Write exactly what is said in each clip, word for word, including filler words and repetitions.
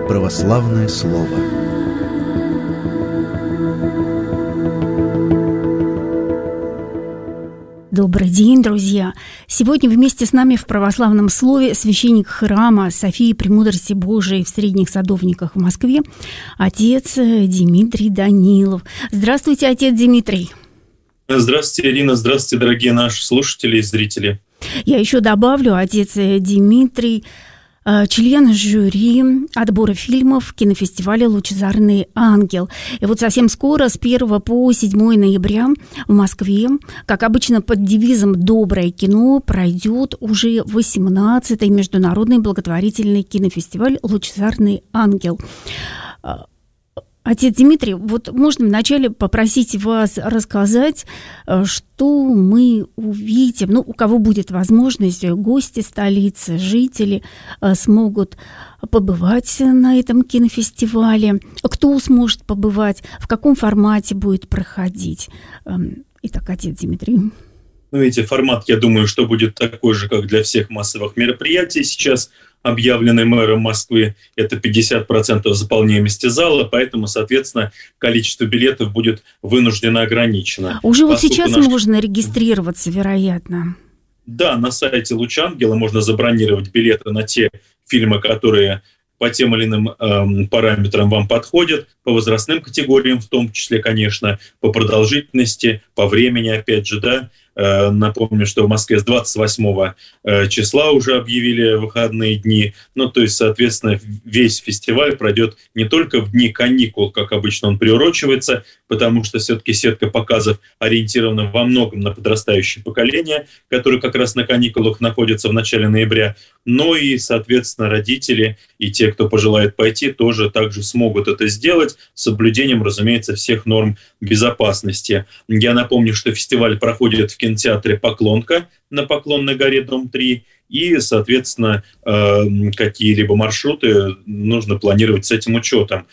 Православное слово. Добрый день, друзья! Сегодня вместе с нами в православном слове священник храма Софии Премудрости Божией в Средних Садовниках в Москве, отец Дмитрий Данилов. Здравствуйте, отец Дмитрий! Здравствуйте, Ирина, здравствуйте, дорогие наши слушатели и зрители. Я еще добавлю, отец Дмитрий, член жюри отбора фильмов кинофестиваля «Лучезарный ангел». И вот совсем скоро, с первого по седьмое ноября в Москве, как обычно под девизом «Доброе кино», пройдет уже восемнадцатый международный благотворительный кинофестиваль «Лучезарный ангел». Отец Дмитрий, вот можно вначале попросить вас рассказать, что мы увидим, ну, у кого будет возможность, гости столицы, жители смогут побывать на этом кинофестивале, кто сможет побывать, в каком формате будет проходить. Итак, отец Дмитрий. Ну, видите, формат, я думаю, что будет такой же, как для всех массовых мероприятий сейчас, объявленный мэром Москвы, это пятьдесят процентов заполняемости зала, поэтому, соответственно, количество билетов будет вынужденно ограничено. Уже вот сейчас наш... можно регистрироваться, вероятно. Да, на сайте «Луч Ангела» можно забронировать билеты на те фильмы, которые по тем или иным э, параметрам вам подходят, по возрастным категориям в том числе, конечно, по продолжительности, по времени, опять же, да. Напомню, что в Москве с двадцать восьмого числа уже объявили выходные дни. Ну, то есть, соответственно, весь фестиваль пройдет не только в дни каникул, как обычно он приурочивается, потому что все-таки сетка показов ориентирована во многом на подрастающее поколение, которое как раз на каникулах находится в начале ноября. Но и, соответственно, родители и те, кто пожелает пойти, тоже также смогут это сделать с соблюдением, разумеется, всех норм безопасности. Я напомню, что фестиваль проходит в кинотеатре «Поклонка» на Поклонной горе, дом три, и, соответственно, какие-либо маршруты нужно планировать с этим учетом.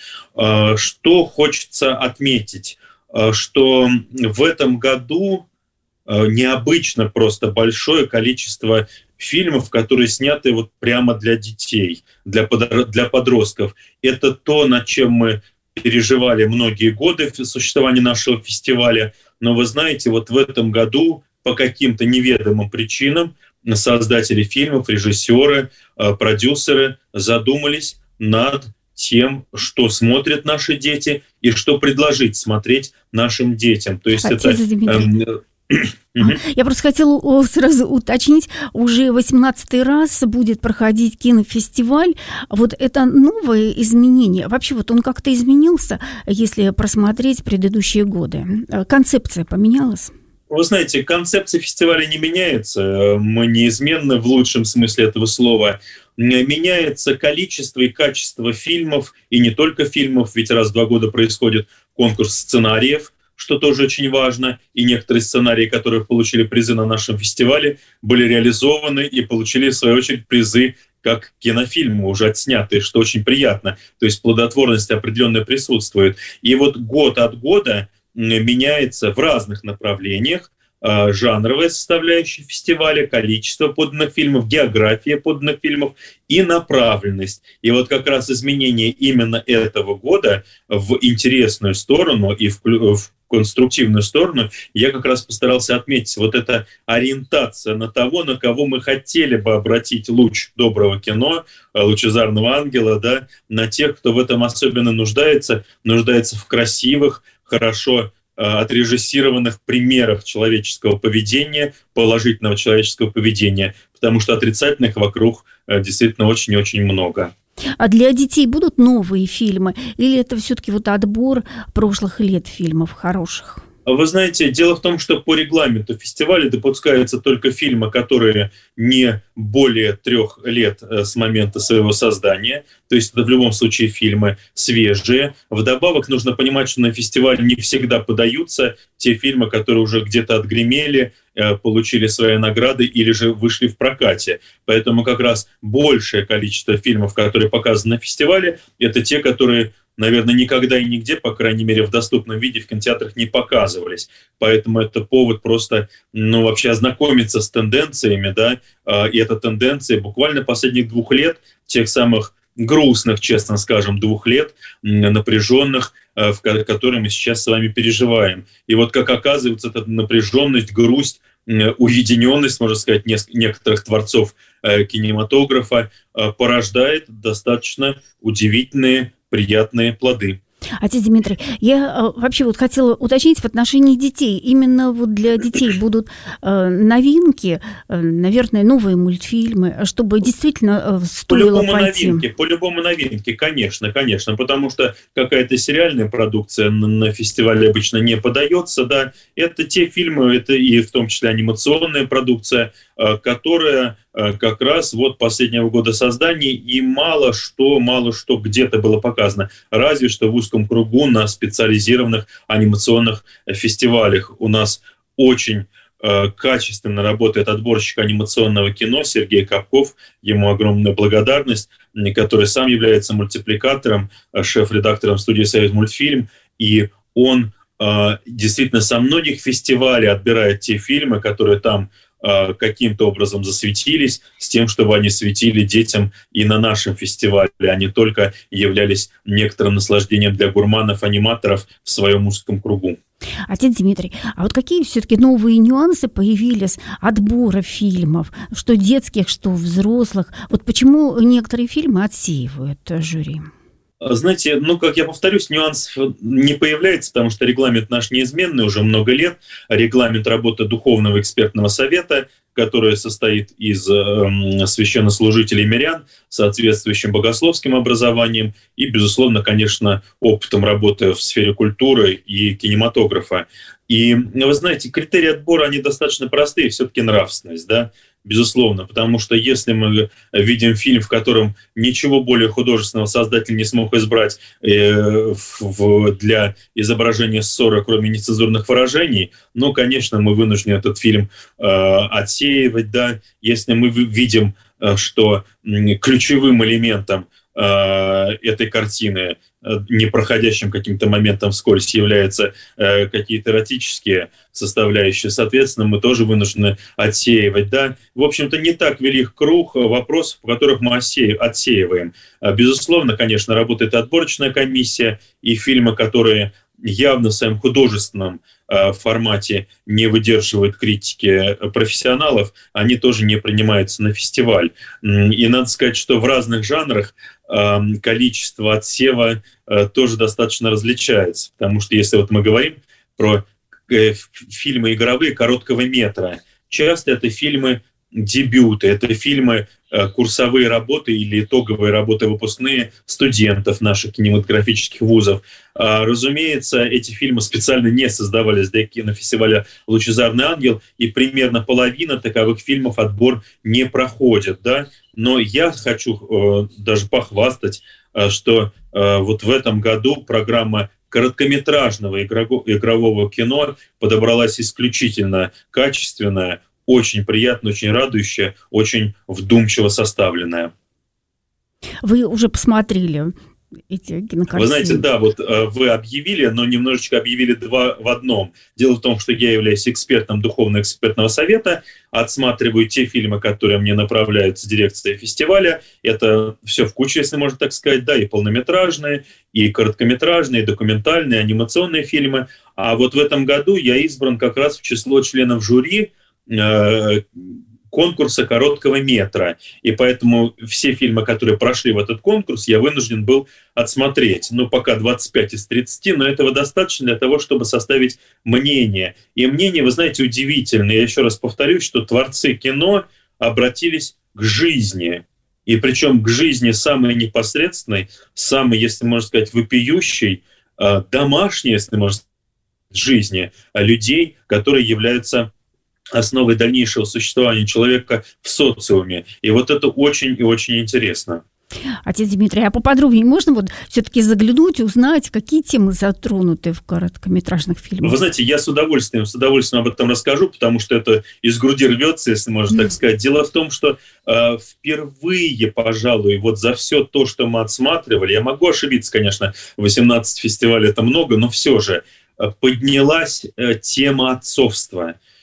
Что хочется отметить, что в этом году необычно просто большое количество фильмов, которые сняты вот прямо для детей, для, под... для подростков. Это то, над чем мы переживали многие годы существования нашего фестиваля. Но вы знаете, вот в этом году по каким-то неведомым причинам создатели фильмов, режиссеры, продюсеры задумались над тем, что смотрят наши дети и что предложить смотреть нашим детям. То есть это... Я просто хотела сразу уточнить, уже восемнадцатый раз будет проходить кинофестиваль. Вот это новое изменение. Вообще вот он как-то изменился, если просмотреть предыдущие годы. Концепция поменялась? Вы знаете, концепция фестиваля не меняется. Мы неизменно, в лучшем смысле этого слова, меняется количество и качество фильмов, и не только фильмов, ведь раз в два года происходит конкурс сценариев, что тоже очень важно, и некоторые сценарии, которые получили призы на нашем фестивале, были реализованы и получили, в свою очередь, призы как кинофильмы, уже отснятые, что очень приятно. То есть плодотворность определенная присутствует. И вот год от года меняется в разных направлениях жанровая составляющая фестиваля, количество поданных фильмов, география поданных фильмов и направленность. И вот как раз изменение именно этого года в интересную сторону и в, в конструктивную сторону я как раз постарался отметить. Вот эта ориентация на того, на кого мы хотели бы обратить луч доброго кино, лучезарного ангела, да, на тех, кто в этом особенно нуждается, нуждается в красивых, хорошо отрежиссированных примерах человеческого поведения, положительного человеческого поведения, потому что отрицательных вокруг действительно очень и очень много. А для детей будут новые фильмы? Или это все-таки вот отбор прошлых лет фильмов хороших? Вы знаете, дело в том, что по регламенту фестиваля допускаются только фильмы, которые не более трех лет с момента своего создания. То есть это в любом случае фильмы свежие. Вдобавок нужно понимать, что на фестивале не всегда подаются те фильмы, которые уже где-то отгремели, получили свои награды или же вышли в прокате. Поэтому как раз большее количество фильмов, которые показаны на фестивале, это те, которые, наверное, никогда и нигде, по крайней мере, в доступном виде в кинотеатрах не показывались. Поэтому это повод просто, ну, вообще ознакомиться с тенденциями, да, и эта тенденция буквально последних двух лет, тех самых грустных, честно скажем, двух лет, напряженных, в которые мы сейчас с вами переживаем. И вот как оказывается, эта напряженность, грусть, уединенность, можно сказать, некоторых творцов кинематографа порождает достаточно удивительные, приятные плоды. Отец Дмитрий, я вообще вот хотела уточнить в отношении детей. Именно вот для детей будут новинки, наверное, новые мультфильмы, чтобы действительно стоило по-любому пойти. Новинки, по-любому новинки, конечно, конечно, потому что какая-то сериальная продукция на фестивале обычно не подается, да, это те фильмы, это и в том числе анимационная продукция, которая как раз вот последнего года создания, и мало что, мало что где-то было показано, разве что в узком кругу на специализированных анимационных фестивалях. У нас очень э, качественно работает отборщик анимационного кино Сергей Капков, ему огромная благодарность, который сам является мультипликатором, шеф-редактором студии «Союзмультфильм», и он э, действительно со многих фестивалей отбирает те фильмы, которые там каким-то образом засветились, с тем, чтобы они светили детям и на нашем фестивале, а не только являлись некоторым наслаждением для гурманов-аниматоров в своем узком кругу. Отец Дмитрий, а вот какие все-таки новые нюансы появились отбора фильмов, что детских, что взрослых? Вот почему некоторые фильмы отсеивают жюри? Знаете, ну, как я повторюсь, нюанс не появляется, потому что регламент наш неизменный уже много лет. Регламент работы Духовного экспертного совета, который состоит из э, священнослужителей мирян с соответствующим богословским образованием и, безусловно, конечно, опытом работы в сфере культуры и кинематографа. И, вы знаете, критерии отбора, они достаточно простые, все-таки нравственность, да, безусловно, потому что если мы видим фильм, в котором ничего более художественного создатель не смог избрать э, в, для изображения ссоры, кроме нецензурных выражений, ну, конечно, мы вынуждены этот фильм э, отсеивать, да, если мы видим, э, что э, ключевым элементом э, этой картины, непроходящим каким-то моментом вскользь являются э, какие-то эротические составляющие, соответственно, мы тоже вынуждены отсеивать, да. В общем-то, не так велик круг вопросов, в которых мы отсеиваем. Безусловно, конечно, работает отборочная комиссия, и фильмы, которые явно в своем художественном э, формате не выдерживают критики профессионалов, они тоже не принимаются на фестиваль. И надо сказать, что в разных жанрах э, количество отсева э, тоже достаточно различается. Потому что если вот мы говорим про э, фильмы игровые короткого метра, часто это фильмы дебюты, это фильмы, курсовые работы или итоговые работы выпускные студентов наших кинематографических вузов. Разумеется, эти фильмы специально не создавались для кинофестиваля «Лучезарный ангел», и примерно половина таковых фильмов отбор не проходит, да? Но я хочу даже похвастать, что вот в этом году программа короткометражного игрового кино подобралась исключительно качественная, очень приятно, очень радующая, очень вдумчиво составленная. Вы уже посмотрели эти кинокартины? Вы знаете, да, вот вы объявили, но немножечко объявили два в одном. Дело в том, что я являюсь экспертом Духовного экспертного совета, отсматриваю те фильмы, которые мне направляют с дирекции фестиваля. Это все в куче, если можно так сказать, да, и полнометражные, и короткометражные, и документальные, и анимационные фильмы. А вот в этом году я избран как раз в число членов жюри конкурса короткого метра. И поэтому все фильмы, которые прошли в этот конкурс, я вынужден был отсмотреть. Ну, пока двадцать пять из тридцати, но этого достаточно для того, чтобы составить мнение. И мнение, вы знаете, удивительное. Я еще раз повторюсь, что творцы кино обратились к жизни. И причем к жизни самой непосредственной, самой, если можно сказать, вопиющей, домашней, если можно сказать, жизни людей, которые являются основой дальнейшего существования человека в социуме. И вот это очень и очень интересно. Отец Дмитрий, а поподробнее можно вот все-таки заглянуть, узнать, какие темы затронуты в короткометражных фильмах? Вы знаете, я с удовольствием, с удовольствием об этом расскажу, потому что это из груди рвется, если можно так сказать. Дело в том, что э, впервые, пожалуй, вот за все то, что мы отсматривали, я могу ошибиться, конечно, восемнадцать фестивалей это много, но все же поднялась э, тема отцовства.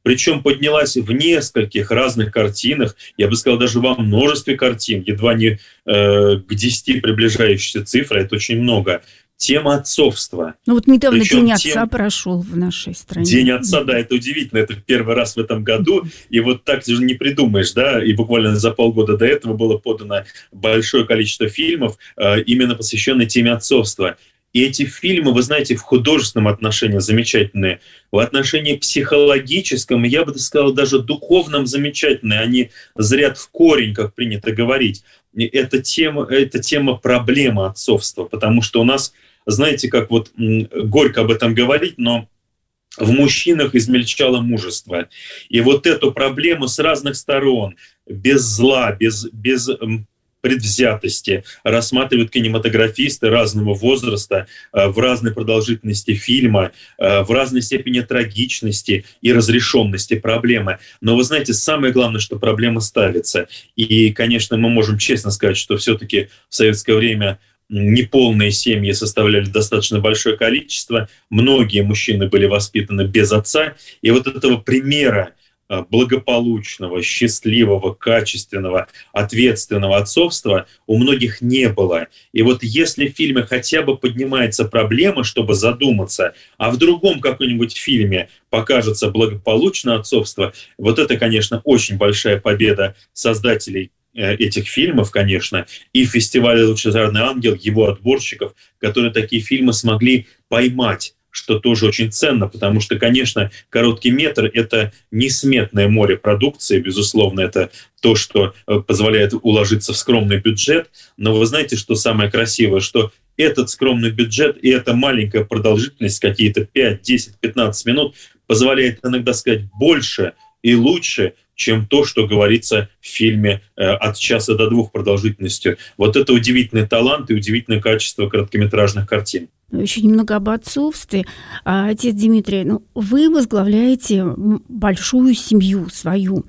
причем поднялась в нескольких разных картинах, я бы сказал, даже во множестве картин, едва не э, к десяти приближающейся цифре, это очень много. Тема отцовства. Ну вот недавно Причем День отца тем... прошел в нашей стране. День отца, да, это удивительно, это первый раз в этом году, и вот так же не придумаешь, да, и буквально за полгода до этого было подано большое количество фильмов, э, именно посвященных теме отцовства. И эти фильмы, вы знаете, в художественном отношении замечательные, в отношении психологическом, я бы сказал, даже духовном замечательные, они зрят в корень, как принято говорить. Это тема, это тема проблемы отцовства, потому что у нас, знаете, как вот горько об этом говорить, но в мужчинах измельчало мужество. И вот эту проблему с разных сторон, без зла, без, без предвзятости, рассматривают кинематографисты разного возраста, в разной продолжительности фильма, в разной степени трагичности и разрешенности проблемы. Но вы знаете, самое главное, что проблема ставится. И, конечно, мы можем честно сказать, что все-таки в советское время неполные семьи составляли достаточно большое количество, многие мужчины были воспитаны без отца, и вот этого примера благополучного, счастливого, качественного, ответственного отцовства у многих не было. И вот если в фильме хотя бы поднимается проблема, чтобы задуматься, а в другом каком-нибудь фильме покажется благополучное отцовство, вот это, конечно, очень большая победа создателей этих фильмов, конечно, и фестиваля «Лучезарный ангел», его отборщиков, которые такие фильмы смогли поймать, что тоже очень ценно, потому что, конечно, короткий метр — это несметное море продукции, безусловно, это то, что позволяет уложиться в скромный бюджет, но вы знаете, что самое красивое, что этот скромный бюджет и эта маленькая продолжительность, какие-то пять, десять, пятнадцать минут, позволяет иногда сказать больше и лучше, чем то, что говорится в фильме э, от часа до двух продолжительностью. Вот это удивительный талант и удивительное качество короткометражных картин. Еще немного об отцовстве. Отец Дмитрий, ну, вы возглавляете большую семью свою.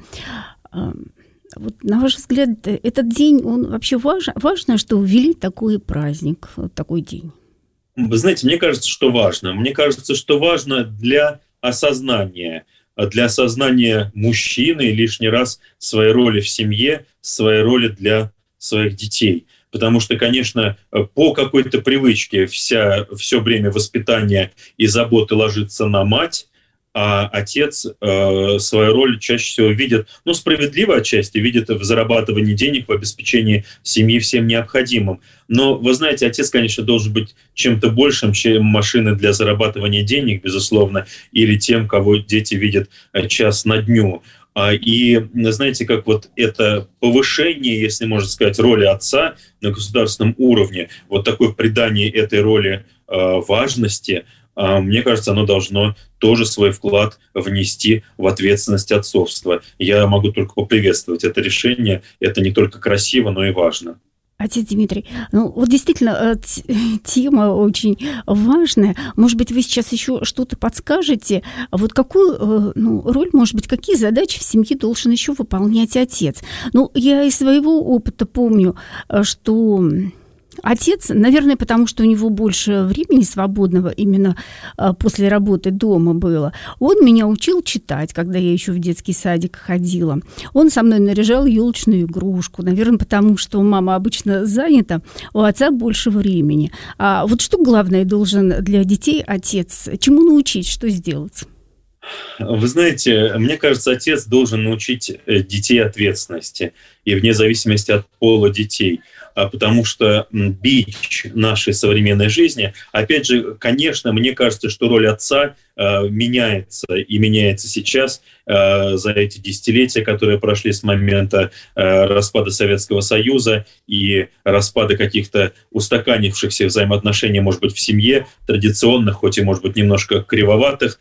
Вот, на ваш взгляд, этот день, он вообще важен? Важно, что ввели такой праздник, такой день? Вы знаете, мне кажется, что важно. Мне кажется, что важно для осознания, для осознания мужчины лишний раз своей роли в семье, своей роли для своих детей. Потому что, конечно, по какой-то привычке вся, все время воспитания и заботы ложится на мать, а отец э, свою роль чаще всего видит, ну, справедливо отчасти, видит в зарабатывании денег, в обеспечении семьи всем необходимым. Но, вы знаете, отец, конечно, должен быть чем-то большим, чем машины для зарабатывания денег, безусловно, или тем, кого дети видят час на дню. И знаете, как вот это повышение, если можно сказать, роли отца на государственном уровне, вот такое придание этой роли э, важности, э, мне кажется, оно должно тоже свой вклад внести в ответственность отцовства. Я могу только поприветствовать это решение. Это не только красиво, но и важно. Отец Дмитрий, ну вот действительно тема очень важная. Может быть, вы сейчас еще что-то подскажете? Вот какую ну, роль, может быть, какие задачи в семье должен еще выполнять отец? Ну, я из своего опыта помню, что отец, наверное, потому что у него больше времени свободного именно после работы дома было, он меня учил читать, когда я еще в детский садик ходила. Он со мной наряжал елочную игрушку, наверное, потому что мама обычно занята, у отца больше времени. А вот что главное должен для детей отец? Чему научить, что сделать? Вы знаете, мне кажется, отец должен научить детей ответственности, и вне зависимости от пола детей. Потому что бич нашей современной жизни, опять же, конечно, мне кажется, что роль отца э, меняется, и меняется сейчас э, за эти десятилетия, которые прошли с момента э, распада Советского Союза и распада каких-то устаканившихся взаимоотношений, может быть, в семье, традиционных, хоть и, может быть, немножко кривоватых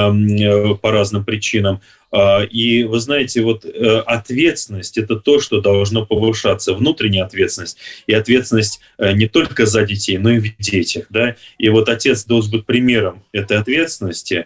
э, по разным причинам. И вы знаете, вот ответственность — это то, что должно повышаться, внутренняя ответственность, и ответственность не только за детей, но и в детях, да. И вот отец должен быть примером этой ответственности,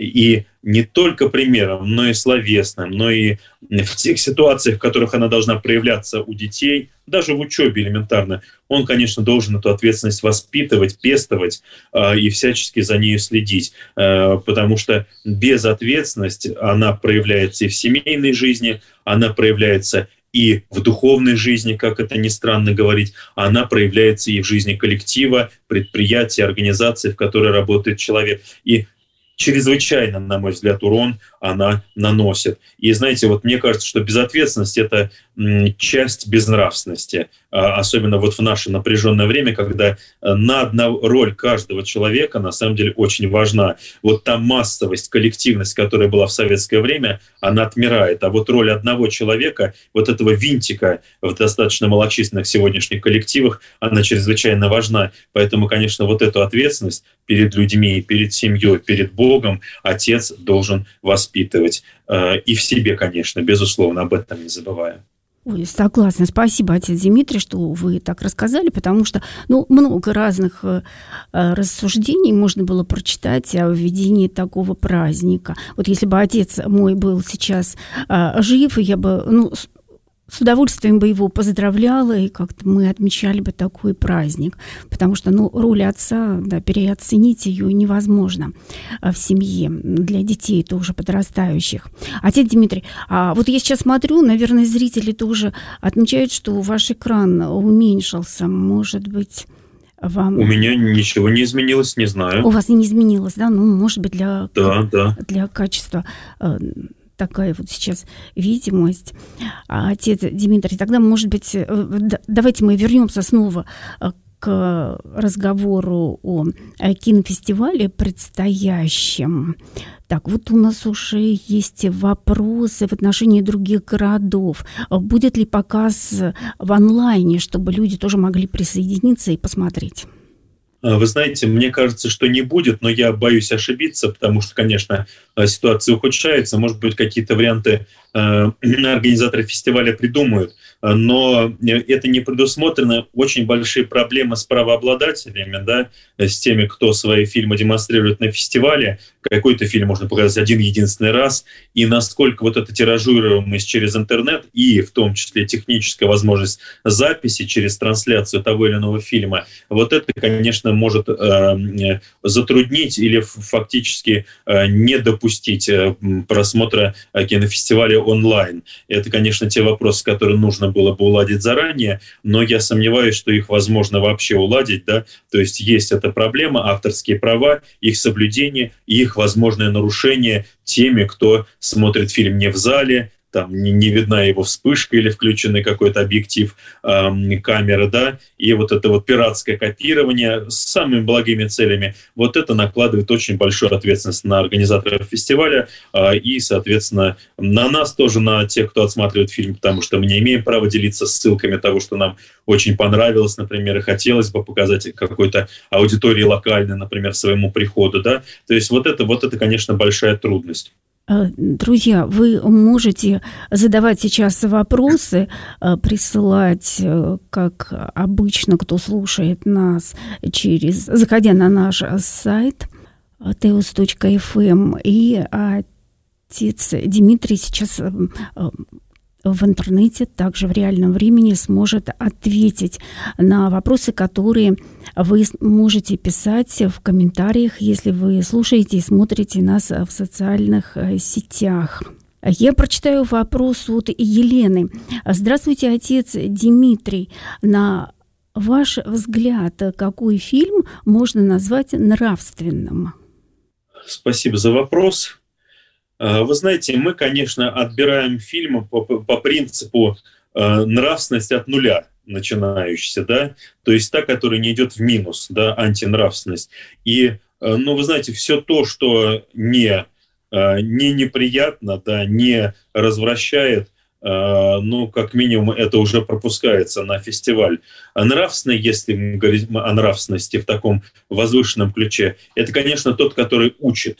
И не только примером, но и словесным, но и в тех ситуациях, в которых она должна проявляться у детей, даже в учебе элементарно, он, конечно, должен эту ответственность воспитывать, пестовать э, и всячески за ней следить. Э, потому что безответственность, она проявляется и в семейной жизни, она проявляется и в духовной жизни, как это ни странно говорить, она проявляется и в жизни коллектива, предприятия, организации, в которой работает человек. И чрезвычайно, на мой взгляд, урон она наносит. И знаете, вот мне кажется, что безответственность — это часть безнравственности, особенно вот в наше напряженное время, когда надо роль каждого человека на самом деле очень важна. Вот та массовость, коллективность, которая была в советское время, она отмирает. А вот роль одного человека, вот этого винтика в достаточно малочисленных сегодняшних коллективах, она чрезвычайно важна. Поэтому, конечно, вот эту ответственность перед людьми, перед семьей, перед Богом отец должен воспитывать. И в себе, конечно, безусловно, об этом не забывая. Ой, согласна. Спасибо, отец Дмитрий, что вы так рассказали, потому что ну, много разных э, рассуждений можно было прочитать о введении такого праздника. Вот если бы отец мой был сейчас э, жив, я бы ну, с, с удовольствием бы его поздравляла, и как-то мы отмечали бы такой праздник, потому что ну, роль отца, да, переоценить ее невозможно в семье для детей тоже подрастающих. Отец Дмитрий, а вот я сейчас смотрю, наверное, зрители тоже отмечают, что ваш экран уменьшился, может быть... Вам... У меня ничего не изменилось, не знаю. У вас не изменилось, да? Ну, может быть, для, да, да. для качества... такая вот сейчас видимость. Отец Дмитрий, тогда, может быть, давайте мы вернемся снова к разговору о кинофестивале предстоящем. Так, вот у нас уже есть вопросы в отношении других городов. Будет ли показ в онлайне, чтобы люди тоже могли присоединиться и посмотреть? Вы знаете, мне кажется, что не будет, но я боюсь ошибиться, потому что, конечно, ситуация ухудшается. Может быть, какие-то варианты э, организаторы фестиваля придумают, но это не предусмотрено. Очень большие проблемы с правообладателями, да, с теми, кто свои фильмы демонстрирует на фестивале. Какой-то фильм можно показать один-единственный раз, и насколько вот эта тиражируемость через интернет и в том числе техническая возможность записи через трансляцию того или иного фильма, вот это, конечно, может э, затруднить или фактически э, не допустить э, просмотра кинофестиваля онлайн. Это, конечно, те вопросы, которые нужно было бы уладить заранее, но я сомневаюсь, что их возможно вообще уладить, да, то есть есть эта проблема, авторские права, их соблюдение и их возможное нарушение теми, кто смотрит фильм не в зале, там не, не видна его вспышка или включенный какой-то объектив э, камеры, да, и вот это вот пиратское копирование с самыми благими целями, вот это накладывает очень большую ответственность на организаторов фестиваля э, и, соответственно, на нас тоже, на тех, кто отсматривает фильм, потому что мы не имеем права делиться ссылками того, что нам очень понравилось, например, и хотелось бы показать какой-то аудитории локальной, например, своему приходу, да, то есть вот это, вот это, конечно, большая трудность. Друзья, вы можете задавать сейчас вопросы, присылать, как обычно, кто слушает нас, через, заходя на наш сайт теос точка эф эм, и отец Дмитрий сейчас в интернете, также в реальном времени сможет ответить на вопросы, которые вы можете писать в комментариях, если вы слушаете и смотрите нас в социальных сетях. Я прочитаю вопрос от Елены. Здравствуйте, отец Дмитрий. На ваш взгляд, какой фильм можно назвать нравственным? Спасибо за вопрос. Вы знаете, мы, конечно, отбираем фильмы по, по принципу э, нравственность от нуля начинающейся, да, то есть та, которая не идет в минус, да, антинравственность. И, э, ну, вы знаете, все то, что не, э, не неприятно, да, не развращает, э, ну, как минимум, это уже пропускается на фестиваль. А нравственный, если мы говорим о нравственности в таком возвышенном ключе, это, конечно, тот, который учит.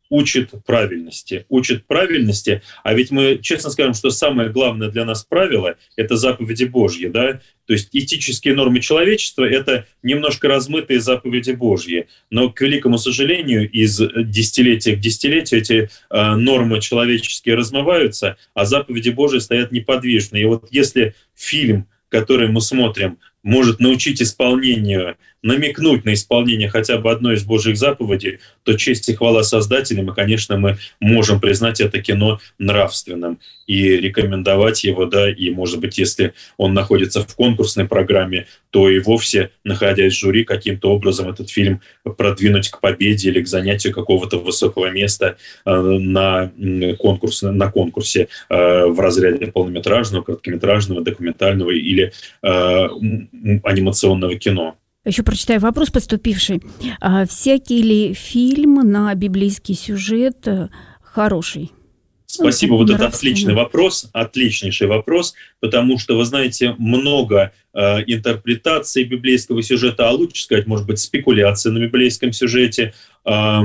учит правильности, учит правильности, а ведь мы честно скажем, что самое главное для нас правило – это заповеди Божьи, да, то есть этические нормы человечества – это немножко размытые заповеди Божьи, но, к великому сожалению, из десятилетия к десятилетию эти э, нормы человеческие размываются, а заповеди Божьи стоят неподвижно. И вот если фильм, который мы смотрим, может научить исполнению, намекнуть на исполнение хотя бы одной из Божьих заповедей, то честь и хвала Создателям, и, конечно, мы можем признать это кино нравственным и рекомендовать его, да, и, может быть, если он находится в конкурсной программе, то и вовсе, находясь в жюри, каким-то образом этот фильм продвинуть к победе или к занятию какого-то высокого места э, на, конкурс, на конкурсе э, в разряде полнометражного, короткометражного, документального или э, анимационного кино. Еще прочитаю вопрос поступивший. А всякий ли фильм на библейский сюжет хороший? Спасибо, ну, вот это отличный вопрос, отличнейший вопрос, потому что, вы знаете, много э, интерпретаций библейского сюжета, а лучше сказать, может быть, спекуляций на библейском сюжете, э, э,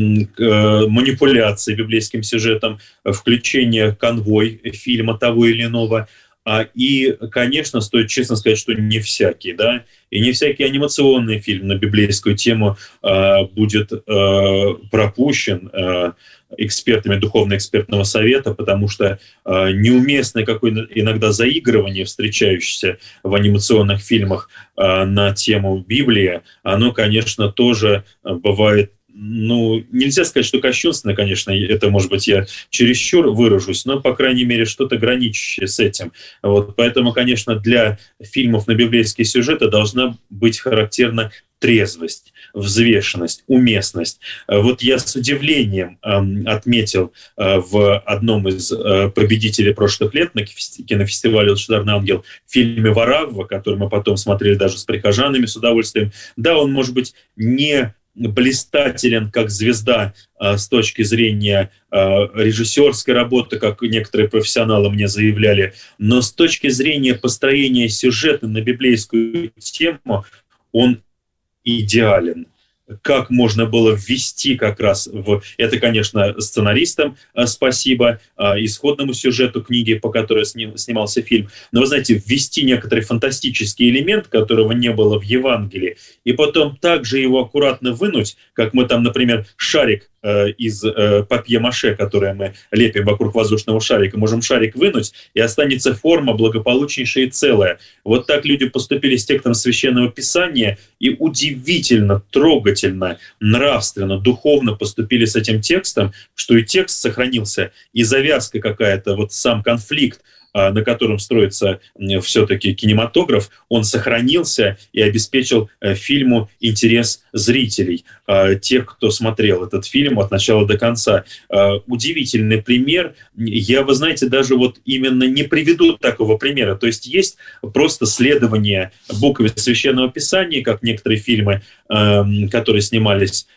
манипуляции библейским сюжетом, включение конвой фильма того или иного. И, конечно, стоит честно сказать, что не всякий, да, и не всякий анимационный фильм на библейскую тему э, будет э, пропущен э, экспертами Духовно-экспертного совета, потому что э, неуместное какое-то иногда заигрывание, встречающееся в анимационных фильмах э, на тему Библии, оно, конечно, тоже бывает. Ну, нельзя сказать, что кощунственно, конечно, это, может быть, я чересчур выражусь, но, по крайней мере, что-то граничащее с этим. Вот, поэтому, конечно, для фильмов на библейские сюжеты должна быть характерна трезвость, взвешенность, уместность. Вот я с удивлением э, отметил э, в одном из э, победителей прошлых лет на кинофестивале «Лучезарный ангел» в фильме «Варавва», который мы потом смотрели даже с прихожанами с удовольствием. Да, он, может быть, не блистателен как звезда э, с точки зрения э, режиссерской работы, как некоторые профессионалы мне заявляли, но с точки зрения построения сюжета на библейскую тему он идеален. Как можно было ввести как раз в... Это, конечно, сценаристам спасибо, исходному сюжету книги, по которой снимался фильм. Но, вы знаете, ввести некоторый фантастический элемент, которого не было в Евангелии, и потом также его аккуратно вынуть, как мы там, например, шарик из папье-маше, которое мы лепим вокруг воздушного шарика, можем шарик вынуть, и останется форма благополучнейшая и целая. Вот так люди поступили с текстом Священного Писания, и удивительно, трогательно, нравственно, духовно поступили с этим текстом, что и текст сохранился, и завязка какая-то, вот сам конфликт, на котором строится все-таки кинематограф, он сохранился и обеспечил фильму интерес зрителей, тех, кто смотрел этот фильм от начала до конца. Удивительный пример. Я, вы знаете, даже вот именно не приведу такого примера. То есть есть просто следование букве Священного Писания, как некоторые фильмы, которые снимались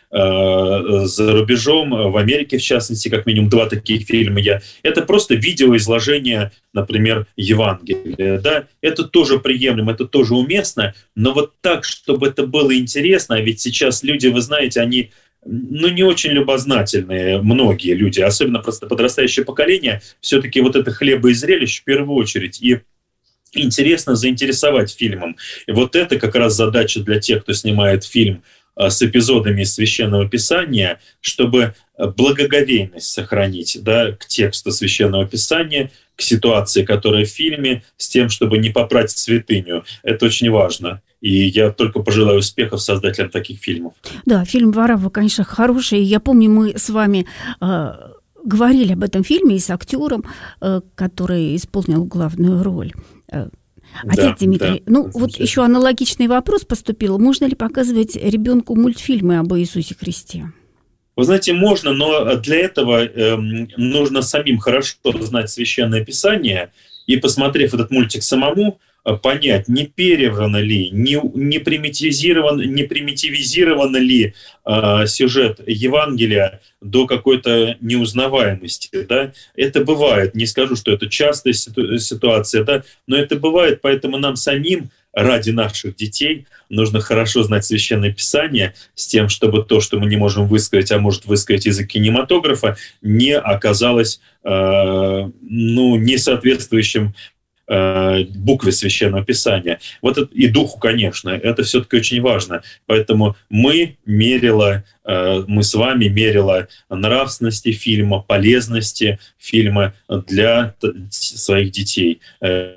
за рубежом, в Америке, в частности, как минимум два таких фильма. Я... Это просто видеоизложение, например, Евангелия. Да? Это тоже приемлемо, это тоже уместно, но вот так, чтобы это было интересно, а ведь сейчас люди, вы знаете, они ну, не очень любознательные, многие люди, особенно просто подрастающее поколение, все-таки вот это хлеба и зрелищ в первую очередь. И интересно заинтересовать фильмом. И вот это как раз задача для тех, кто снимает фильм с эпизодами из Священного Писания, чтобы благоговейность сохранить, да, к тексту Священного Писания, к ситуации, которая в фильме, с тем, чтобы не попрать святыню. Это очень важно. И я только пожелаю успехов создателям таких фильмов. Да, фильм «Варавва», конечно, хороший. Я помню, мы с вами э, говорили об этом фильме и с актером, э, который исполнил главную роль. Отец да, Дмитрий, да, ну вот еще аналогичный вопрос поступил. Можно ли показывать ребенку мультфильмы об Иисусе Христе? Вы знаете, можно, но для этого э, нужно самим хорошо знать Священное Писание и, посмотрев этот мультик самому, понять, не переврано ли, не, не, примитивизирован, не примитивизирован ли э, сюжет Евангелия до какой-то неузнаваемости. Да? Это бывает, не скажу, что это частая ситуация, да, но это бывает, поэтому нам самим ради наших детей нужно хорошо знать Священное Писание с тем, чтобы то, что мы не можем высказать, а может высказать язык кинематографа, не оказалось э, ну, не соответствующим э, букве Священного Писания. Вот это, и духу, конечно, это все-таки очень важно. Поэтому мы мерило, э, мы с вами мерило нравственности фильма, полезности фильма для своих детей. Э,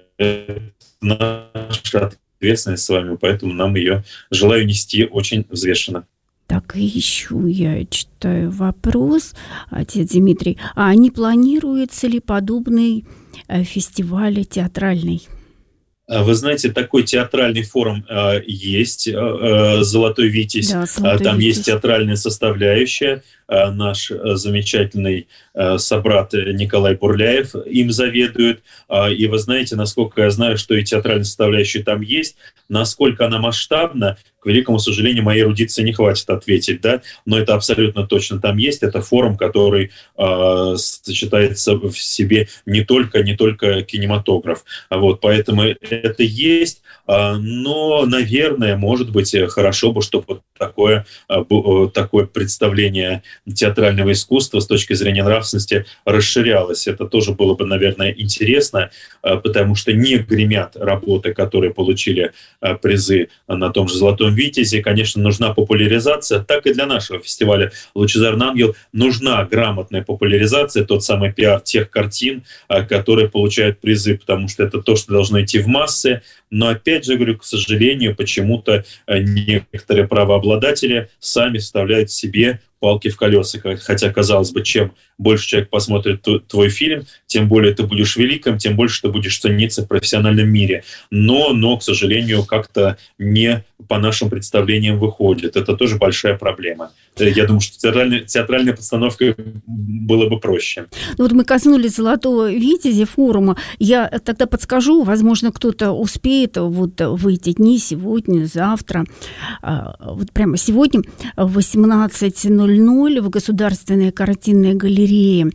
наша ответственность с вами, поэтому нам ее желаю нести очень взвешенно. Так, и еще я читаю вопрос, отец Дмитрий. А не планируется ли подобный фестиваль театральный? Вы знаете, такой театральный форум э, есть, э, «Золотой Витязь». Да, «Золотой Там Витязь». Есть театральная составляющая. Э, наш э, замечательный э, собрат Николай Бурляев им заведует. Э, и вы знаете, насколько я знаю, что и театральная составляющая там есть, насколько она масштабна, к великому сожалению, моей эрудиции не хватит ответить, да, но это абсолютно точно там есть. Это форум, который э, сочетается в себе не только, не только кинематограф. Вот, поэтому это есть, э, но, наверное, может быть, хорошо бы, чтобы такое, э, такое представление театрального искусства с точки зрения нравственности расширялось. Это тоже было бы, наверное, интересно, э, потому что не гремят работы, которые получили э, призы на том же «Золотом Витязи». Конечно, нужна популяризация. Так и для нашего фестиваля «Лучезарный ангел» нужна грамотная популяризация, тот самый пиар тех картин, которые получают призы, потому что это то, что должно идти в массы. Но опять же, говорю, к сожалению, почему-то некоторые правообладатели сами вставляют себе палки в колеса. Хотя, казалось бы, чем больше человек посмотрит твой фильм, тем более ты будешь великим, тем больше ты будешь цениться в профессиональном мире. Но, но, к сожалению, как-то не по нашим представлениям выходит. Это тоже большая проблема. Я думаю, что театральная, театральная постановка было бы проще. Ну, вот мы коснулись «Золотого Витязя» форума. Я тогда подскажу, возможно, кто-то успеет вот в эти дни, сегодня, завтра, вот прямо сегодня в восемнадцать ноль ноль в Государственной картинной галерее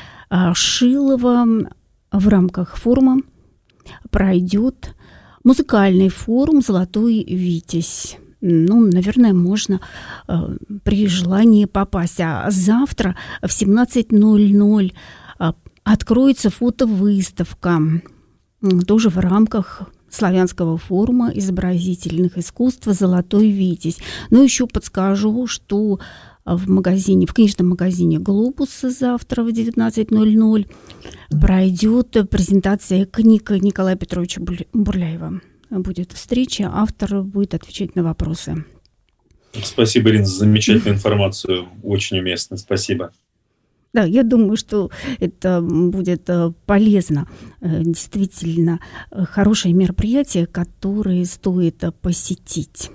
Шилова в рамках форума пройдет музыкальный форум «Золотой Витязь». Ну, наверное, можно э, при желании попасть. А завтра в семнадцать ноль ноль э, откроется фотовыставка, э, тоже в рамках славянского форума изобразительных искусств «Золотой Витязь». Но еще подскажу, что в магазине, в книжном магазине «Глобус» завтра в девятнадцать ноль ноль пройдет презентация книг Николая Петровича Бурляева. Будет встреча, автор будет отвечать на вопросы. Спасибо, Ирина, за замечательную информацию. Очень уместно. Спасибо. Да, я думаю, что это будет полезно. Действительно, хорошее мероприятие, которое стоит посетить.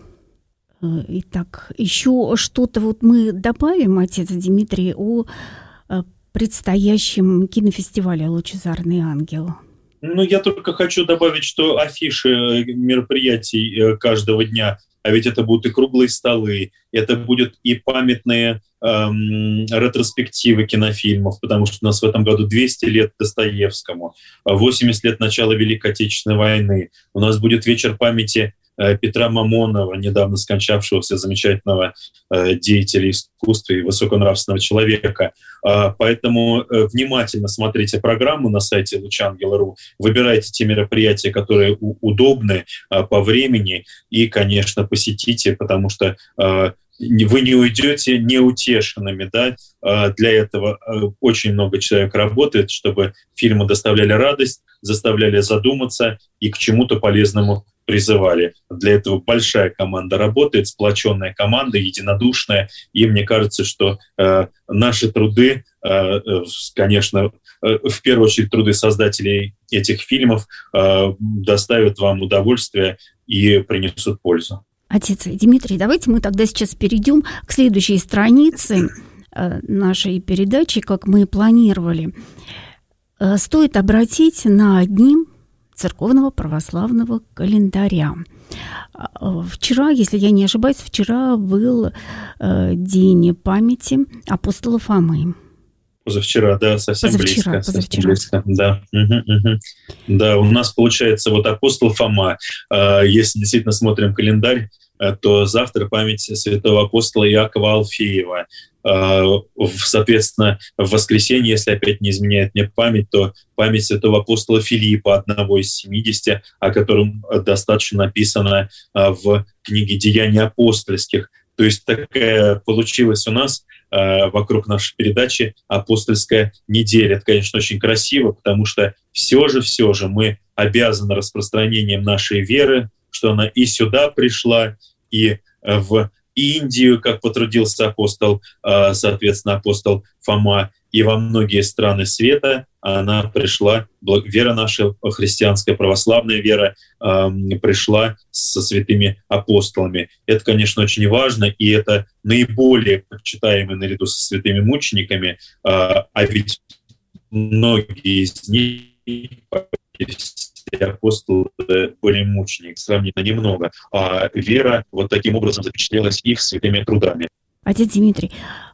Итак, еще что-то вот мы добавим, отец Дмитрий, о предстоящем кинофестивале «Лучезарный ангел». Ну, я только хочу добавить, что афиши мероприятий каждого дня, а ведь это будут и круглые столы, это будут и памятные эм, ретроспективы кинофильмов, потому что у нас в этом году двести лет Достоевскому, восемьдесят лет начала Великой Отечественной войны. У нас будет вечер памяти Петра Мамонова, недавно скончавшегося замечательного э, деятеля искусства и высоконравственного человека. Э, поэтому э, внимательно смотрите программу на сайте лучангел точка ру, выбирайте те мероприятия, которые у- удобны э, по времени, и, конечно, посетите, потому что э, вы не уйдете неутешенными. Да? Э, для этого э, очень много человек работает, чтобы фильмы доставляли радость, заставляли задуматься и к чему-то полезному призывали. Для этого большая команда работает, сплоченная команда, единодушная. И мне кажется, что э, наши труды, э, конечно, э, в первую очередь труды создателей этих фильмов э, доставят вам удовольствие и принесут пользу. Отец Дмитрий, давайте мы тогда сейчас перейдем к следующей странице э, нашей передачи, как мы и планировали. Э, стоит обратить на дни церковного православного календаря. Вчера, если я не ошибаюсь, вчера был э, день памяти апостола Фомы. позавчера, да, совсем позавчера, близко. Позавчера. Совсем близко, да. Угу, угу. Да, у нас получается вот апостол Фома. Если действительно смотрим календарь, то завтра память святого апостола Иакова Алфеева. Соответственно, в воскресенье, если опять не изменяет мне память, то память святого апостола Филиппа, одного из семидесяти, о котором достаточно написано в книге «Деяния апостольских». То есть такая получилась у нас вокруг нашей передачи апостольская неделя. Это, конечно, очень красиво, потому что все же, все же мы обязаны распространением нашей веры, что она и сюда пришла, и в Индию, как потрудился апостол, соответственно, апостол Фома, и во многие страны света она пришла, вера наша, христианская православная вера, пришла со святыми апостолами. Это, конечно, очень важно, и это наиболее почитаемые наряду со святыми мучениками, а ведь многие из них, апостолы, были мученики, сравнительно немного, а вера вот таким образом запечатлелась их святыми трудами. Отец Дмитрий,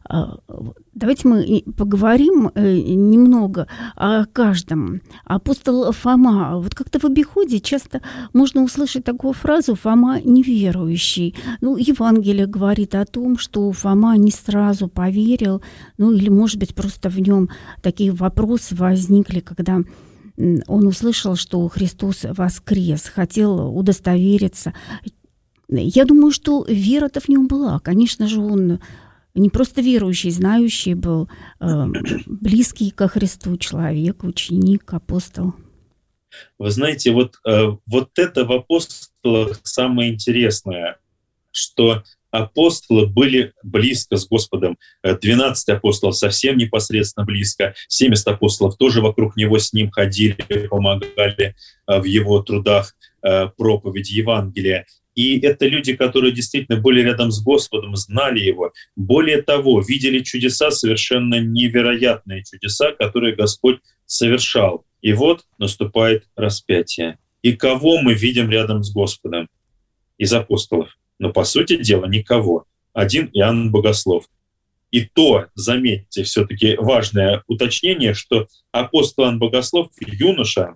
давайте мы поговорим немного о каждом. Апостол Фома. Вот как-то в обиходе часто можно услышать такую фразу «Фома неверующий». Ну, Евангелие говорит о том, что Фома не сразу поверил, ну или, может быть, просто в нем такие вопросы возникли, когда он услышал, что Христос воскрес, хотел удостовериться. Я думаю, что вера-то в нем была. Конечно же, он не просто верующий, знающий был, э, близкий ко Христу человек, ученик, апостол. Вы знаете, вот, э, вот это в апостолах самое интересное, что апостолы были близко с Господом. двенадцать апостолов совсем непосредственно близко. семьдесят апостолов тоже вокруг него с ним ходили, помогали в его трудах проповеди Евангелия. И это люди, которые действительно были рядом с Господом, знали Его. Более того, видели чудеса, совершенно невероятные чудеса, которые Господь совершал. И вот наступает распятие. И кого мы видим рядом с Господом из апостолов? Но, по сути дела, никого. Один Иоанн Богослов. И то, заметьте, все-таки важное уточнение, что апостол Иоанн Богослов, юноша,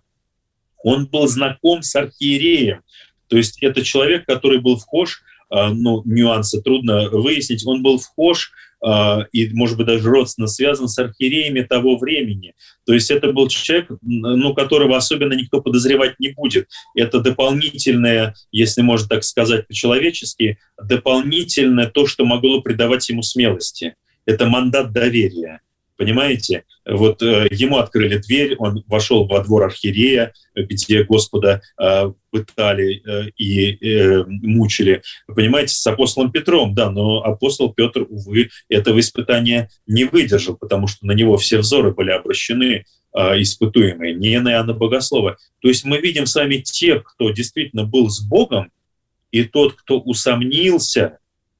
он был знаком с архиереем. То есть это человек, который был вхож, ну, нюансы трудно выяснить, он был вхож и, может быть, даже родственно связан с архиереями того времени. То есть это был человек, ну, которого особенно никто подозревать не будет. Это дополнительное, если можно так сказать по-человечески, дополнительное то, что могло придавать ему смелости. Это мандат доверия. Понимаете? Вот э, ему открыли дверь, он вошел во двор архиерея, где Господа э, пытали э, и э, мучили. Понимаете, с апостолом Петром, да, но апостол Петр, увы, этого испытания не выдержал, потому что на него все взоры были обращены, э, испытуемые, не на Иоанна Богослова. То есть мы видим с вами тех, кто действительно был с Богом, и тот, кто усомнился,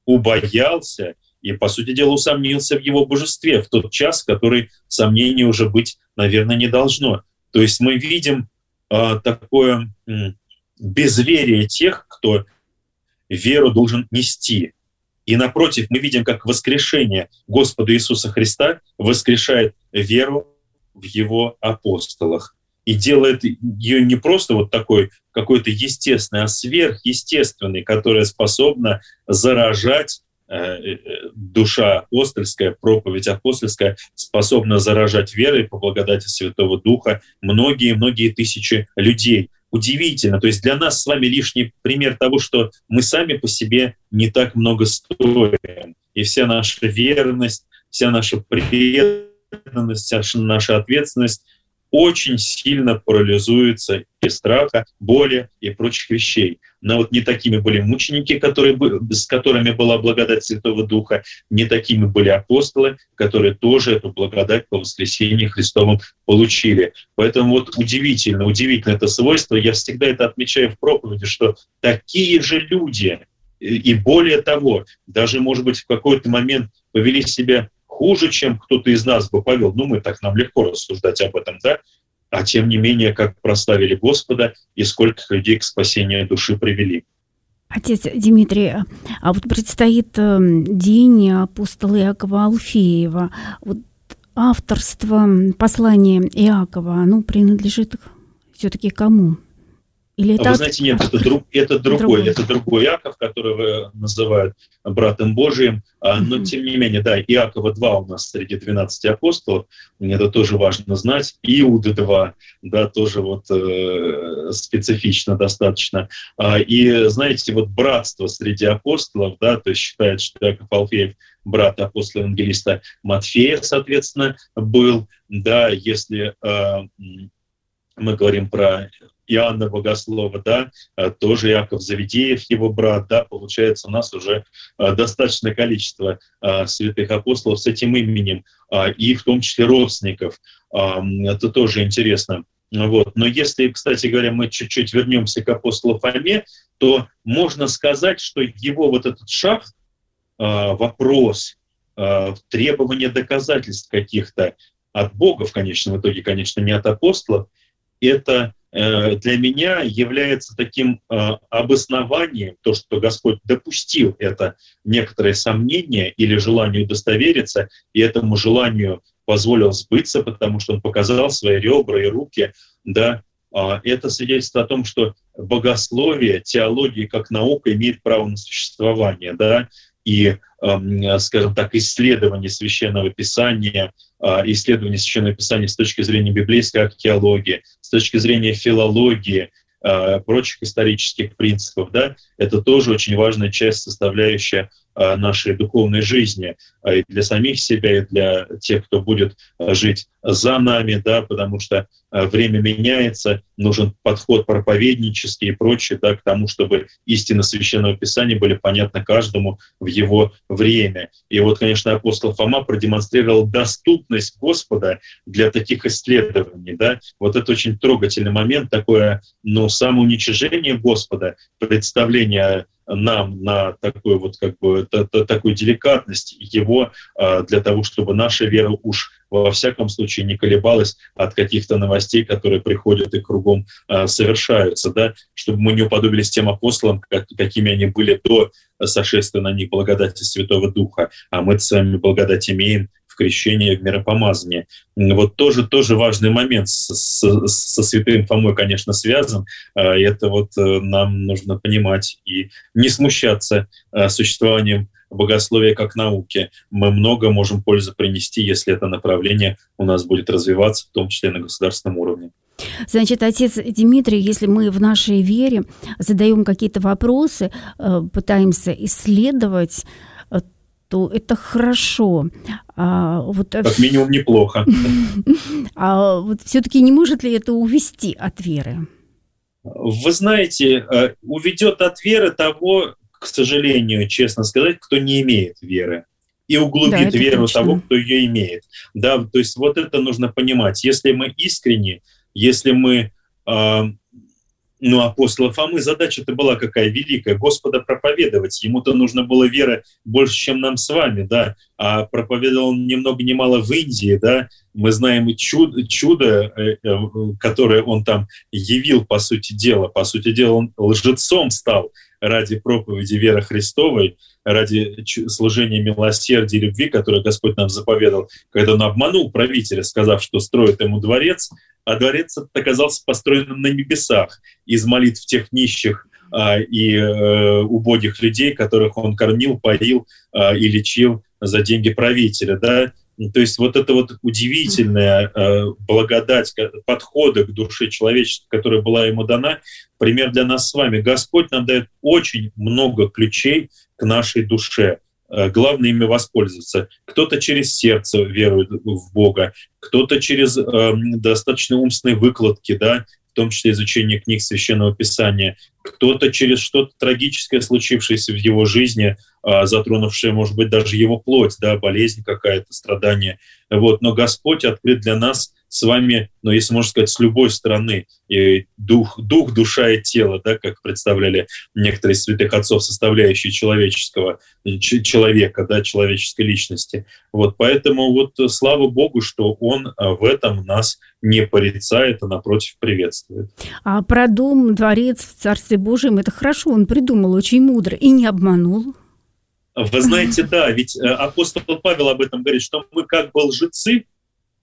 убоялся, и, по сути дела, усомнился в его божестве в тот час, в который сомнений уже быть, наверное, не должно. То есть мы видим э, такое э, безверие тех, кто веру должен нести. И, напротив, мы видим, как воскрешение Господа Иисуса Христа воскрешает веру в Его апостолах. И делает ее не просто вот такой какой-то естественной, а сверхъестественной, которая способна заражать. Душа апостольская, проповедь апостольская способна заражать верой по благодати Святого Духа многие-многие тысячи людей. Удивительно. То есть для нас с вами лишний пример того, что мы сами по себе не так много стоим. И вся наша верность, вся наша преданность, вся наша ответственность очень сильно парализуется из страха, боли и прочих вещей. Но вот не такими были мученики, которые, с которыми была благодать Святого Духа, не такими были апостолы, которые тоже эту благодать по воскресении Христовом получили. Поэтому вот удивительно, удивительно это свойство. Я всегда это отмечаю в проповеди, что такие же люди, и более того, даже, может быть, в какой-то момент повели себя хуже, чем кто-то из нас бы повел. Ну, мы так, нам легко рассуждать об этом, да? А тем не менее, как прославили Господа и сколько людей к спасению души привели. Отец Дмитрий, а вот предстоит день апостола Иакова Алфеева. Вот авторство послания Иакова, оно принадлежит все-таки кому? Или это Вы знаете, нет, это, друг, это другой, другой, это другой Иаков, которого называют братом Божиим, mm-hmm. но тем не менее, да, Иакова два у нас среди двенадцати апостолов, это тоже важно знать, Иуды два, да, тоже вот э, специфично достаточно. И знаете, вот братство среди апостолов, да, то есть считает, что Иаков Алфеев брат апостола-евангелиста Матфея, соответственно, был, да, если э, мы говорим про Иоанна Богослова, да, тоже Иаков Завидеев, его брат, да, получается, у нас уже достаточное количество святых апостолов с этим именем, и в том числе родственников. Это тоже интересно. Вот. Но если, кстати говоря, мы чуть-чуть вернемся к апостолу Фоме, то можно сказать, что его вот этот шаг, вопрос, требование доказательств каких-то от Бога в конечном итоге, конечно, не от апостолов, это для меня является таким э, обоснованием, то, что Господь допустил это некоторое сомнение или желание удостовериться, и этому желанию позволил сбыться, потому что Он показал свои ребра и руки, да, э, это свидетельство о том, что богословие, теология как наука имеет право на существование, да, и, э, скажем так, исследование Священного Писания, исследование Священного Писания с точки зрения библейской археологии, с точки зрения филологии, прочих исторических принципов, да, это тоже очень важная часть, составляющая нашей духовной жизни и для самих себя, и для тех, кто будет жить за нами, да, потому что время меняется, нужен подход проповеднический и прочее, да, к тому, чтобы истины Священного Писания были понятны каждому в его время. И вот, конечно, апостол Фома продемонстрировал доступность Господа для таких исследований, да. Вот это очень трогательный момент, такое, ну, самоуничижение Господа, представление нам на такую вот как бы т- т- такую деликатность его э, для того, чтобы наша вера уж во всяком случае не колебалась от каких-то новостей, которые приходят и кругом э, совершаются, да, чтобы мы не уподобились тем апостолам, как, какими они были до сошествия на них благодати Святого Духа, а мы с вами благодать имеем в крещении, в миропомазании. Вот тоже, тоже важный момент с, с, со святым Фомой, конечно, связан. Это вот нам нужно понимать и не смущаться существованием богословия как науки. Мы много можем пользы принести, если это направление у нас будет развиваться, в том числе на государственном уровне. Значит, отец Дмитрий, если мы в нашей вере задаем какие-то вопросы, пытаемся исследовать, то это хорошо. А вот, как минимум неплохо. А вот все-таки не может ли это увести от веры? Вы знаете, уведет от веры того, к сожалению, честно сказать, кто не имеет веры. И углубит да, веру точно. Того, кто ее имеет. Да, то есть вот это нужно понимать. Если мы искренни, если мы... Ну, апостола Фомы задача-то была какая великая, Господа проповедовать. Ему-то нужно было веры больше, чем нам с вами, да. А проповедовал он ни много ни мало в Индии, да. Мы знаем и чудо, чудо, которое он там явил, по сути дела. По сути дела, он лжецом стал ради проповеди веры Христовой, ради служения милосердия и любви, которое Господь нам заповедал, когда он обманул правителя, сказав, что строит ему дворец, а дворец оказался построенным на небесах из молитв тех нищих а, и э, убогих людей, которых он кормил, поил а, и лечил за деньги правителя. Да? То есть вот эта вот удивительная э, благодать подхода к душе человечества, которая была ему дана, пример для нас с вами. Господь нам дает очень много ключей к нашей душе. Главное ими воспользоваться. Кто-то через сердце верует в Бога, кто-то через э, достаточно умственные выкладки, да, в том числе изучение книг Священного Писания, кто-то через что-то трагическое, случившееся в его жизни, э, затронувшее, может быть, даже его плоть, да, болезнь какая-то, страдание. Вот. Но Господь открыт для нас с вами, ну, если можно сказать, с любой стороны. И дух, дух, душа и тело, да, как представляли некоторые из святых отцов, составляющие человеческого ч- человека, да, человеческой личности. Вот, поэтому вот слава Богу, что Он в этом нас не порицает, а напротив приветствует. А про дом, дворец в Царстве Божьем, это хорошо, он придумал очень мудро и не обманул. Вы знаете, да, ведь апостол Павел об этом говорит, что мы как бы лжецы,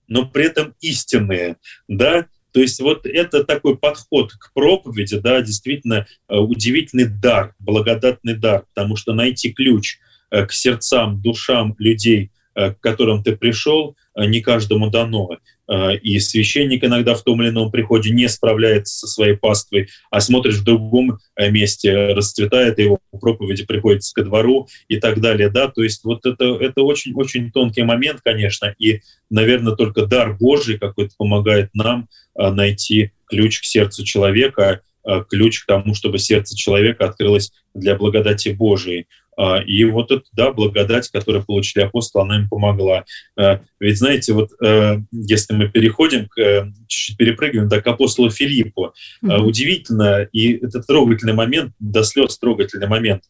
но при этом истинные, да. То есть вот это такой подход к проповеди, да, действительно удивительный дар, благодатный дар, потому что найти ключ к сердцам, душам людей, к которым ты пришел, не каждому дано. И священник иногда в том или ином приходе не справляется со своей паствой, а смотришь в другом месте, расцветает, его проповеди приходится ко двору и так далее. Да? То есть вот это, это очень-очень тонкий момент, конечно, и, наверное, только дар Божий какой-то помогает нам найти ключ к сердцу человека, ключ к тому, чтобы сердце человека открылось для благодати Божией. И вот это, да, благодать, которую получили апостолы, она им помогла. Ведь, знаете, вот если мы переходим, к, чуть-чуть перепрыгиваем, да, к апостолу Филиппу, mm-hmm. удивительно, и это трогательный момент, до слез трогательный момент,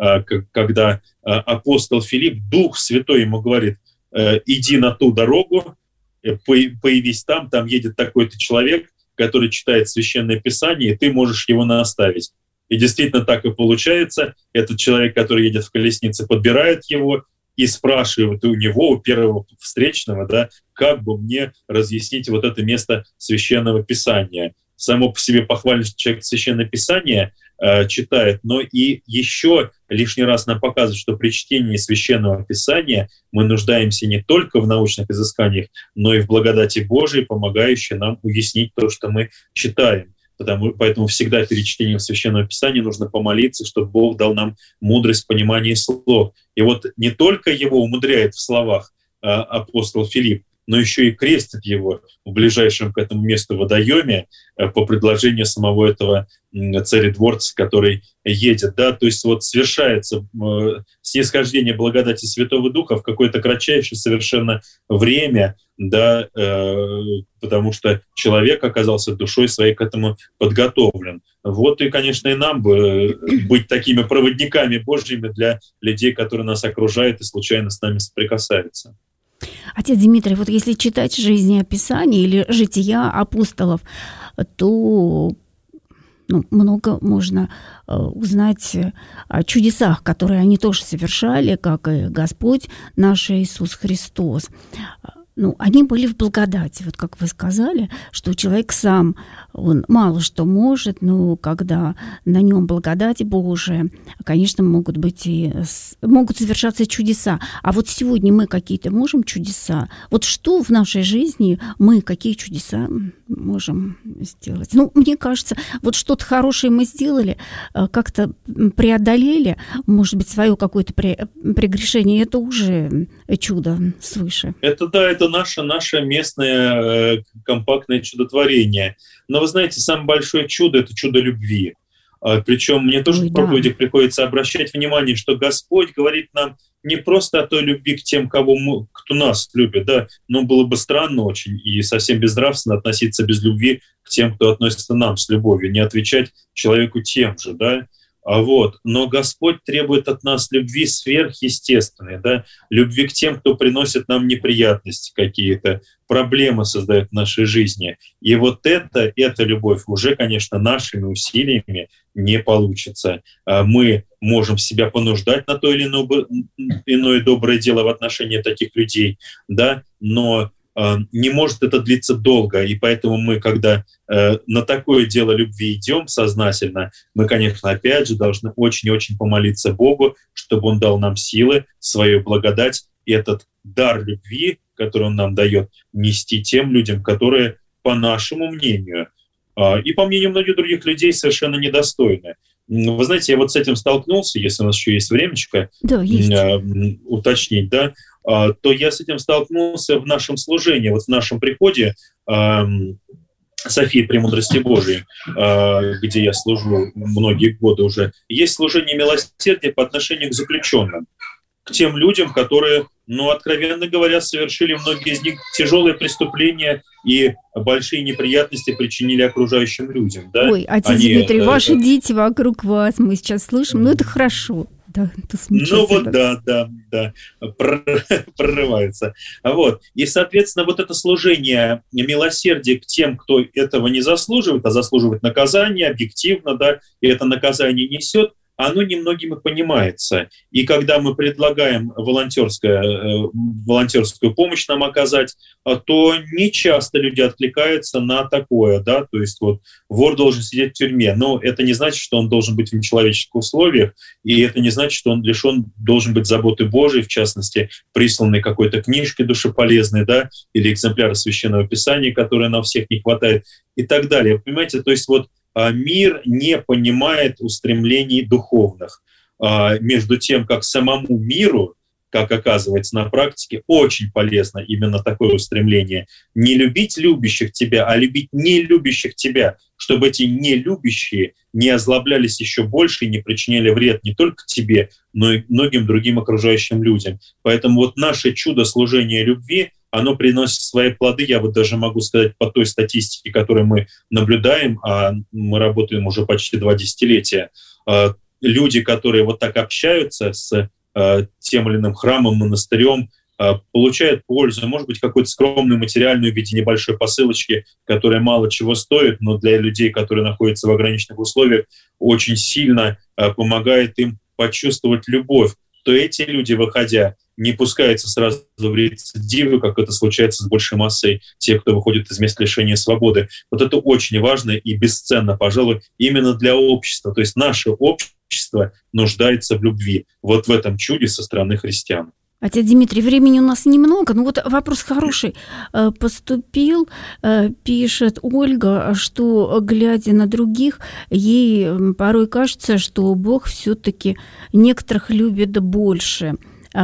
когда апостол Филипп, Дух Святой ему говорит: иди на ту дорогу, появись там, там едет такой-то человек, который читает Священное Писание, и ты можешь его наставить. И действительно так и получается. Этот человек, который едет в колеснице, подбирает его и спрашивает у него, у первого встречного, да, как бы мне разъяснить вот это место Священного Писания. Само по себе похвально, что человек Священное Писание э, читает, но и еще лишний раз нам показывает, что при чтении Священного Писания мы нуждаемся не только в научных изысканиях, но и в благодати Божией, помогающей нам уяснить то, что мы читаем. Потому, поэтому всегда перед чтением Священного Писания нужно помолиться, чтобы Бог дал нам мудрость, понимание слов. И вот не только его умудряет в словах э, апостол Филипп, но еще и крестит его в ближайшем к этому месту водоеме э, по предложению самого этого э, царедворца, который едет. Да? То есть вот совершается э, снисхождение благодати Святого Духа в какое-то кратчайшее совершенно время, да, э, потому что человек оказался душой своей к этому подготовлен. Вот и, конечно, и нам бы быть такими проводниками Божьими для людей, которые нас окружают и случайно с нами соприкасаются. Отец Дмитрий, вот если читать жизнеописание или жития апостолов, то ну, много можно э, узнать о чудесах, которые они тоже совершали, как и Господь наш Иисус Христос. Ну, они были в благодати, вот как вы сказали, что человек сам, он мало что может, но когда на нем благодать Божия, конечно, могут быть и могут совершаться чудеса. А вот сегодня мы какие-то можем чудеса? Вот что в нашей жизни мы, какие чудеса можем сделать? Ну, мне кажется, вот что-то хорошее мы сделали, как-то преодолели, может быть, свое какое-то прегрешение, это уже чудо свыше. Это да, это наше, наше местное э, компактное чудотворение. Но вы знаете, самое большое чудо — это чудо любви. А, причем мне тоже Ой, в проповедях да. приходится обращать внимание, что Господь говорит нам не просто о той любви к тем, кого мы, кто нас любит, да, но было бы странно очень и совсем безнравственно относиться без любви к тем, кто относится к нам с любовью, не отвечать человеку тем же, да. А вот. Но Господь требует от нас любви сверхъестественной, да? Любви к тем, кто приносит нам неприятности какие-то, проблемы создает в нашей жизни. И вот это, эта любовь уже, конечно, нашими усилиями не получится. Мы можем себя понуждать на то или иное, иное доброе дело в отношении таких людей, да? Но не может это длиться долго, и поэтому мы, когда э, на такое дело любви идем сознательно, мы, конечно, опять же должны очень и очень помолиться Богу, чтобы Он дал нам силы, свою благодать и этот дар любви, который Он нам дает, нести тем людям, которые, по нашему мнению, э, и по мнению многих других людей, совершенно недостойны. Вы знаете, я вот с этим столкнулся, если у нас еще есть времечко, да, есть. Э, уточнить, да, то я с этим столкнулся в нашем служении, вот в нашем приходе э, Софии Премудрости Божией, э, где я служу многие годы уже. Есть служение милосердия по отношению к заключенным, к тем людям, которые, ну, откровенно говоря, совершили многие из них тяжелые преступления и большие неприятности причинили окружающим людям. Да? Ой, отец Они, Дмитрий, э, ваши э, дети вокруг вас, мы сейчас слышим, ну это хорошо. Да, ну вот да, да, да, прорывается. Вот. И, соответственно, вот это служение милосердия к тем, кто этого не заслуживает, а заслуживает наказания объективно, да, и это наказание несет, оно немногим и понимается. И когда мы предлагаем волонтерское, волонтерскую помощь нам оказать, то не часто люди откликаются на такое, да, то есть вот вор должен сидеть в тюрьме, но это не значит, что он должен быть в нечеловеческих условиях, и это не значит, что он лишен, должен быть заботы Божией, в частности, присланной какой-то книжки душеполезной, да, или экземпляра Священного Писания, которое нам всех не хватает, и так далее. Понимаете, то есть вот мир не понимает устремлений духовных. Между тем, как самому миру, как оказывается на практике, очень полезно именно такое устремление. Не любить любящих тебя, а любить нелюбящих тебя, чтобы эти нелюбящие не озлоблялись еще больше и не причиняли вред не только тебе, но и многим другим окружающим людям. Поэтому вот наше чудо служения любви, оно приносит свои плоды, я вот даже могу сказать, по той статистике, которую мы наблюдаем, а мы работаем уже почти два десятилетия, люди, которые вот так общаются с тем или иным храмом, монастырем, получают пользу, может быть, какую-то скромную материальную в виде небольшой посылочки, которая мало чего стоит, но для людей, которые находятся в ограниченных условиях, очень сильно помогает им почувствовать любовь, то эти люди, выходя, не пускаются сразу в рецидивы, как это случается с большей массой тех, кто выходит из мест лишения свободы. Вот это очень важно и бесценно, пожалуй, именно для общества. То есть наше общество нуждается в любви. Вот в этом чуде со стороны христиан. Отец Дмитрий, времени у нас немного, но вот вопрос хороший. Поступил, пишет Ольга, что, глядя на других, ей порой кажется, что Бог все-таки некоторых любит больше.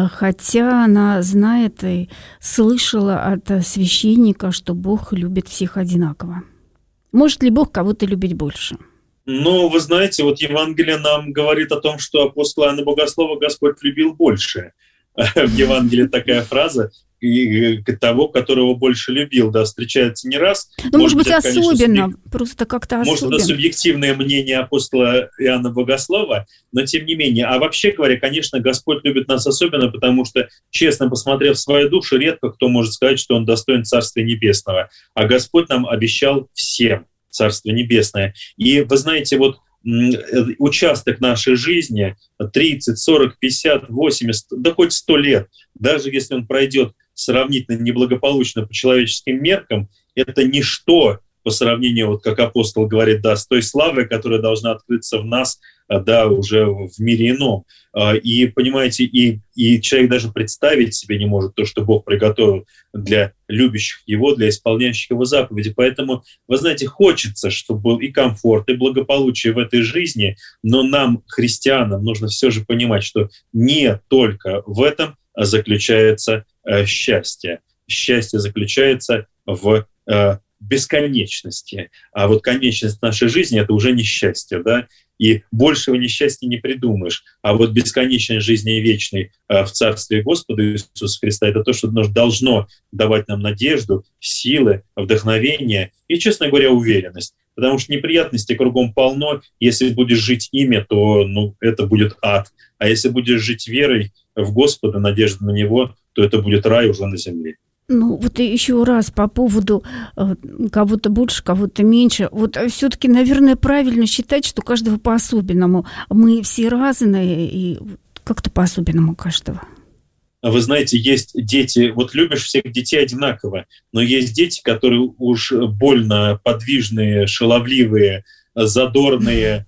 Хотя она знает и слышала от священника, что Бог любит всех одинаково. Может ли Бог кого-то любить больше? Ну, вы знаете, вот Евангелие нам говорит о том, что апостола Иоанна Богослова Господь любил больше. В Евангелии такая фраза, и того, которого больше любил, да, встречается не раз. Ну, может, может быть, особенно, субъек... просто как-то может, особенно. Может, это субъективное мнение апостола Иоанна Богослова, но тем не менее. А вообще говоря, конечно, Господь любит нас особенно, потому что, честно посмотрев в свою душу, редко кто может сказать, что он достоин Царствия Небесного. А Господь нам обещал всем Царство Небесное. И вы знаете, вот участок нашей жизни тридцать, сорок, пятьдесят, восемьдесят, да хоть сто лет, даже если он пройдет сравнительно неблагополучно по человеческим меркам, это ничто по сравнению, вот как апостол говорит, да, с той славой, которая должна открыться в нас, да, уже в мире ином. И, понимаете, и, и человек даже представить себе не может то, что Бог приготовил для любящих Его, для исполняющих Его заповеди. Поэтому, вы знаете, хочется, чтобы был и комфорт, и благополучие в этой жизни, но нам, христианам, нужно все же понимать, что не только в этом заключается э, счастье. Счастье заключается в э, бесконечности. А вот конечность нашей жизни — это уже несчастье, да? И большего несчастья не придумаешь. А вот бесконечной жизни вечной э, в Царстве Господа Иисуса Христа — это то, что должно давать нам надежду, силы, вдохновение и, честно говоря, уверенность. Потому что неприятностей кругом полно. Если будешь жить ими, то ну, это будет ад. А если будешь жить верой в Господа, надеждой на Него, то это будет рай уже на земле. Ну, вот еще раз по поводу э, кого-то больше, кого-то меньше. Вот все-таки, наверное, правильно считать, что каждого по-особенному. Мы все разные, и как-то по-особенному каждого. Вы знаете, есть дети, вот любишь всех детей одинаково, но есть дети, которые уж больно подвижные, шаловливые, задорные,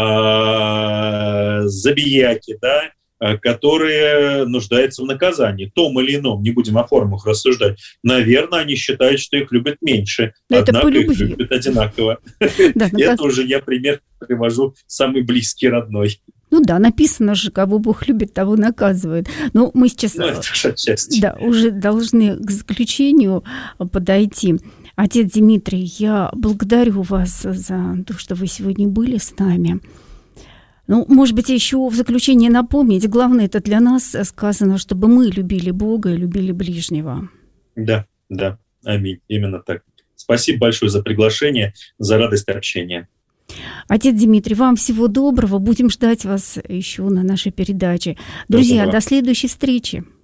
забияки, да, которые нуждаются в наказании, том или ином, не будем о формах рассуждать. Наверное, они считают, что их любят меньше, но однако их любят одинаково. Да, это уже я пример привожу самый близкий, родной. Ну да, написано же, кого Бог любит, того наказывает. Но мы сейчас ну, это же отчасти. Да, уже должны к заключению подойти. Отец Дмитрий, я благодарю вас за то, что вы сегодня были с нами. Ну, может быть, еще в заключение напомнить, главное это для нас сказано, чтобы мы любили Бога и любили ближнего. Да, да, аминь, именно так. Спасибо большое за приглашение, за радость общения. Отец Дмитрий, вам всего доброго, будем ждать вас еще на нашей передаче. Друзья, до следующей встречи.